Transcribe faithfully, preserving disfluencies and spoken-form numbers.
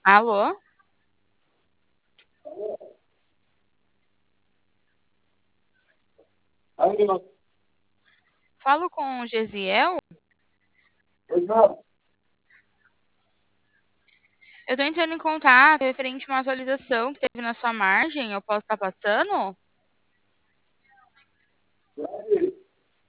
Alô? Aí, ó, Falo com o Gesiel? exato. Eu tô entrando em contato referente a uma atualização que teve na sua margem. Eu posso estar passando?